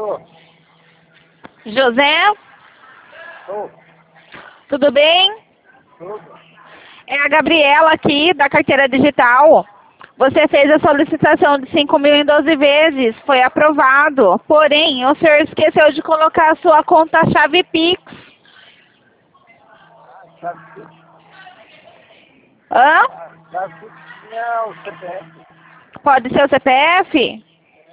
Alô? José, Ô, tudo bem? tudo? É a Gabriela aqui, da carteira digital. Você fez a solicitação de 5.000 em 12 vezes, foi aprovado. Porém, o senhor esqueceu de colocar a sua conta-chave Pix. Sabe Hã? que tinha o CPF. Pode ser o CPF?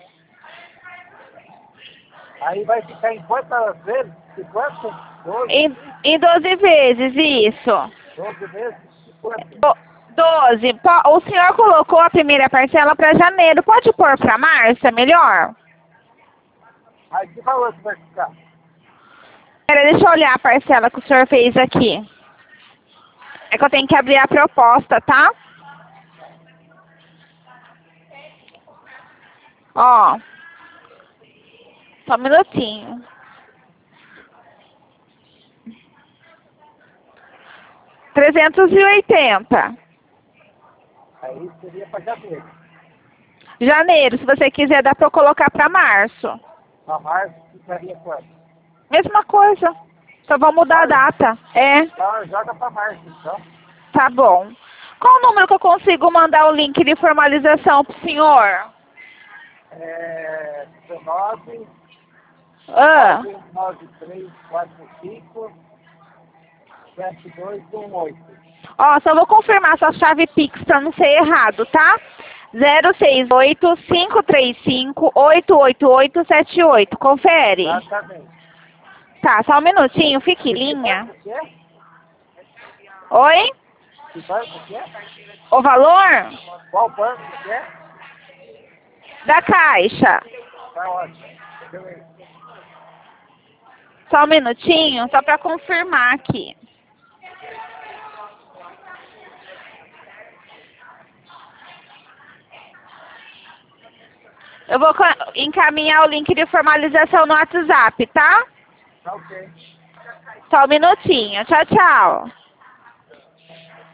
Aí vai ficar em quantas vezes? 50? 12? Em 12 vezes, isso. 12 vezes? 50? 12. O senhor colocou a primeira parcela para janeiro. Pode pôr para março, é melhor? Aí que valor que vai ficar? Pera, deixa eu olhar a parcela que o senhor fez aqui. É que eu tenho que abrir a proposta, tá? Ó. Só um minutinho. R$ 380. Aí seria para janeiro. Janeiro, se você quiser, dá pra eu colocar pra março. Para março ficaria quanto? Mesma coisa. Só vou mudar a data. É, Então joga para março, então. tá bom. Qual o número que eu consigo mandar o link de formalização pro senhor? 19, Ah, 9345 7218. ó, só vou confirmar sua chave Pix pra não ser errado, tá? 068-535-88878. Confere. Exatamente. Tá, só um minutinho, fique em E que linha. banco que é? Oi? Que banco que é? O valor? Qual banco que é? Da caixa. Tá ótimo. Deixa eu ver. Só um minutinho, só pra confirmar aqui. Eu vou encaminhar o link de formalização no WhatsApp, tá? Tá ok. Só um minutinho. Tchau, tchau.